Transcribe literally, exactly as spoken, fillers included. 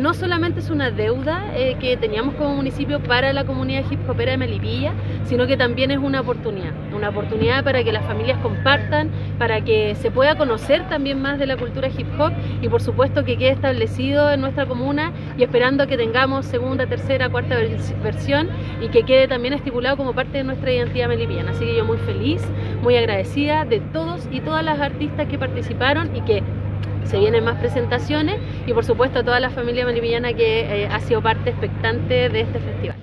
no solamente es una deuda eh, que teníamos como municipio para la comunidad hip hopera de Melipilla, sino que también es una oportunidad, una oportunidad para que las familias compartan, para que se pueda conocer también más de la cultura hip hop y por supuesto que quede establecido en nuestra comuna y esperando que tengamos segunda, tercera, cuarta versión y que quede también estipulado como parte de nuestra identidad melipillana. Así que yo muy feliz, muy agradecida de todos y todas las artistas que participaron y que se vienen más presentaciones y por supuesto a toda la familia melipillana que eh, ha sido parte expectante de este festival.